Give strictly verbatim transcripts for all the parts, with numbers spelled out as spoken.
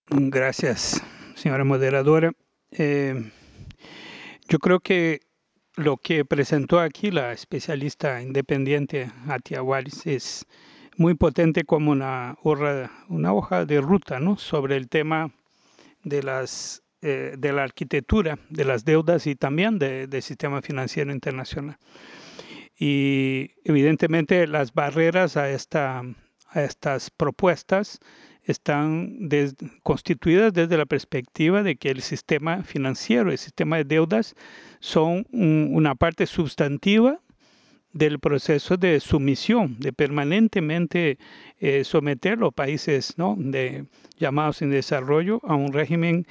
Gracias, señora moderadora. Eh, yo creo que lo que presentó aquí la especialista independiente Atia Wallis es muy potente como una hoja, una hoja de ruta, ¿no?, sobre el tema de, las, eh, de la arquitectura, de las deudas y también de- del sistema financiero internacional. Y evidentemente las barreras a, esta, a estas propuestas están des- constituidas desde la perspectiva de que el sistema financiero, el sistema de deudas, son un- una parte sustantiva del proceso de sumisión, de permanentemente eh, someter los países, ¿no?, de, llamados en desarrollo a un régimen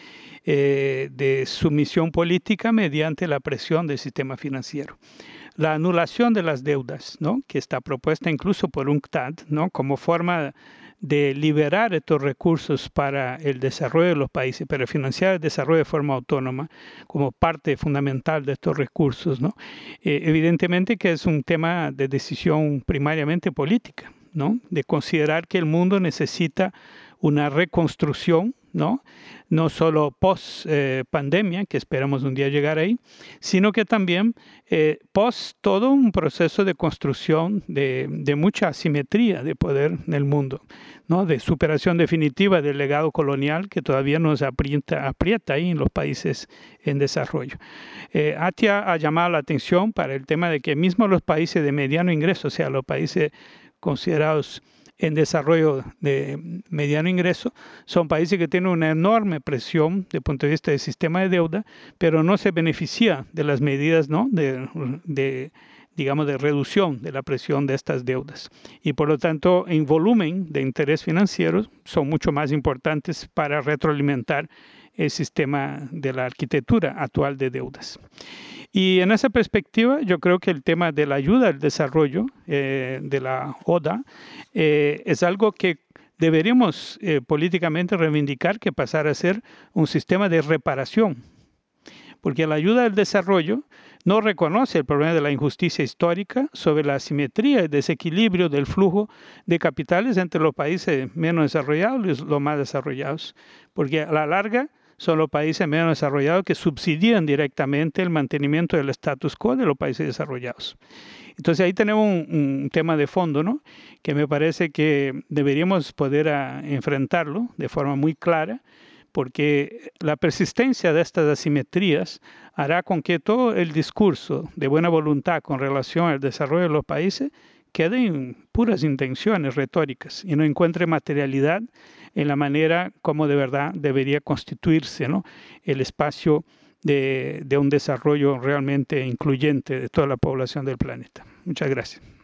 eh, de sumisión política mediante la presión del sistema financiero. La anulación de las deudas, ¿no?, que está propuesta incluso por UNCTAD, ¿no?, como forma de liberar estos recursos para el desarrollo de los países, para financiar el desarrollo de forma autónoma, como parte fundamental de estos recursos, ¿no? Eh, evidentemente que es un tema de decisión primariamente política, ¿no?, de considerar que el mundo necesita una reconstrucción, ¿no?, no solo post eh, pandemia, que esperamos un día llegar ahí, sino que también eh, post todo un proceso de construcción de, de mucha asimetría de poder en el mundo, ¿no?, de superación definitiva del legado colonial que todavía nos aprieta, aprieta ahí en los países en desarrollo. Eh, Atia ha llamado la atención para el tema de que mismo los países de mediano ingreso, o sea, los países considerados en desarrollo de mediano ingreso, son países que tienen una enorme presión desde el punto de vista del sistema de deuda, pero no se beneficia de las medidas, ¿no?, de, de, digamos, de reducción de la presión de estas deudas. Y por lo tanto, en volumen de interés financiero, son mucho más importantes para retroalimentar el sistema de la arquitectura actual de deudas. Y en esa perspectiva, yo creo que el tema de la ayuda al desarrollo eh, de la O D A eh, es algo que deberíamos eh, políticamente reivindicar, que pasara a ser un sistema de reparación, porque la ayuda al desarrollo no reconoce el problema de la injusticia histórica sobre la asimetría y desequilibrio del flujo de capitales entre los países menos desarrollados y los más desarrollados, porque a la larga son los países menos desarrollados que subsidian directamente el mantenimiento del status quo de los países desarrollados. Entonces ahí tenemos un, un tema de fondo, ¿no?, que me parece que deberíamos poder a, enfrentarlo de forma muy clara, porque la persistencia de estas asimetrías hará con que todo el discurso de buena voluntad con relación al desarrollo de los países quede en puras intenciones retóricas y no encuentre materialidad en la manera como de verdad debería constituirse, ¿no?, el espacio de, de un desarrollo realmente incluyente de toda la población del planeta. Muchas gracias.